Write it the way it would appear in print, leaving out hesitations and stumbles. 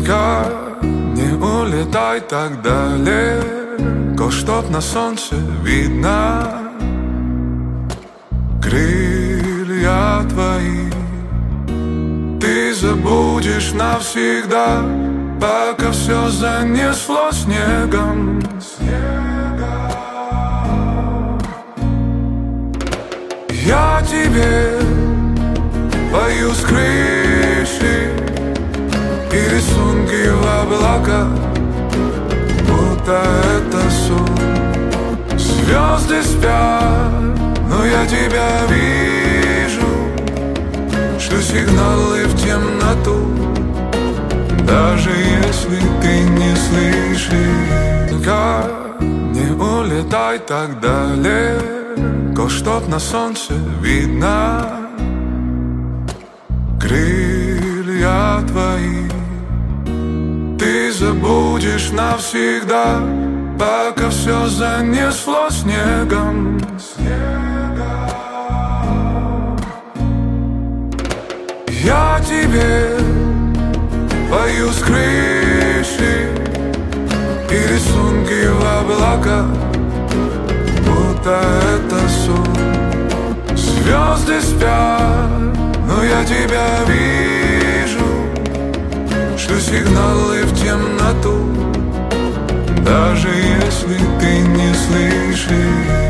Только не улетай так далеко, чтоб на солнце видно крылья твои. Ты забудешь навсегда, пока все занесло снегом. Я тебе пою с крыши и рисунки в облаках, будто это сон. Звезды спят, но я тебя вижу, шлю сигналы в темноту, даже если ты не слышишь. Только не улетай так далеко, чтоб на солнце видно крылья твои. Ты забудешь навсегда, пока все занесло снегом. Я тебе пою с крыши и рисунки в облаках, будто это сон. Звезды спят, но я тебя вижу, шлю сигналы в темноту, даже если ты не слышишь.